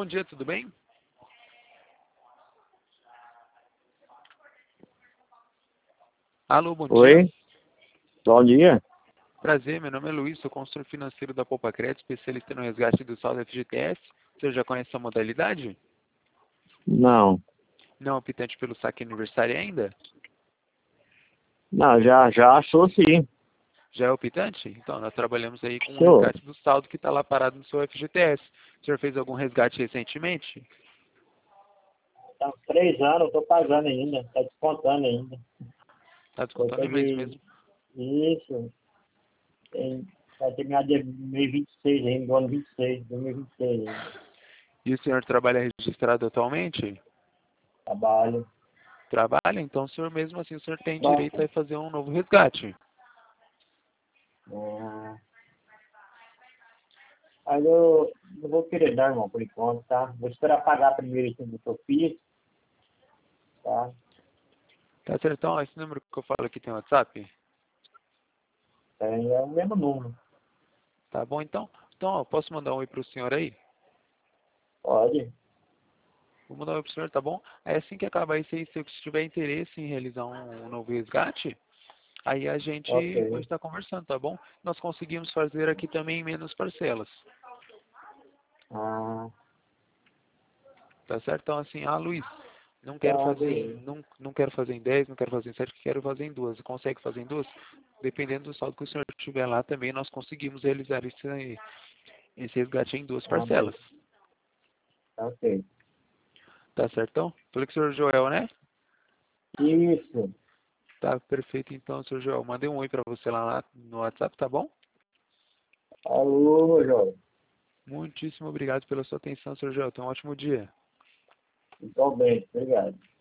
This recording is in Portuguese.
bom dia, tudo bem? Alô, bom dia. Oi, bom dia. Prazer, meu nome é Luiz, sou consultor financeiro da Poupa Crédito, especialista no resgate do saldo FGTS. O senhor já conhece a modalidade? Não, Não é optante pelo saque aniversário ainda? não, já achou sim. Já é optante? Então, nós trabalhamos aí com o Sou. resgate do saldo que está lá parado no seu FGTS. O senhor fez algum resgate recentemente? Tá uns 3 anos, eu tô pagando ainda, tá descontando ainda. Está Eu descontando tô em mês de. mesmo. Isso, vai terminar dia 2026 ainda, do ano 26, 2026 ainda. E o senhor trabalha registrado atualmente? Trabalho. Trabalha, então o senhor mesmo assim, o senhor tem direito Nossa. a fazer um novo resgate. Ah, mas eu não vou querer dar, irmão, por enquanto, tá? Vou esperar pagar primeiro esse do que eu fiz, tá? Tá certo? Então, esse número que eu falo aqui tem WhatsApp? É o mesmo número. Tá bom, então? Então, ó, posso mandar um oi pro senhor aí? Pode? Vou mandar um oi pro senhor, tá bom? Aí assim que acabar isso aí, se eu tiver interesse em realizar um novo resgate, aí a gente pode Ok. estar conversando, tá bom? Nós conseguimos fazer aqui também em menos parcelas. Ah, Tá certo? Então, assim, Luiz, não quero tá, fazer beleza. não quero fazer em 10, não quero fazer em 7, quero fazer em duas. Consegue fazer em duas? Dependendo do saldo que o senhor tiver lá também, nós conseguimos realizar esse resgate em duas Ah, parcelas. beleza. Tá ok. Tá certo? Então, falei com o senhor Joel, né? Isso. Tá perfeito, então, senhor Joel. Mandei um oi pra você lá no WhatsApp, tá bom? Alô, meu jovem. Muitíssimo obrigado pela sua atenção, senhor Joel. Tenha um ótimo dia. Igualmente, obrigado.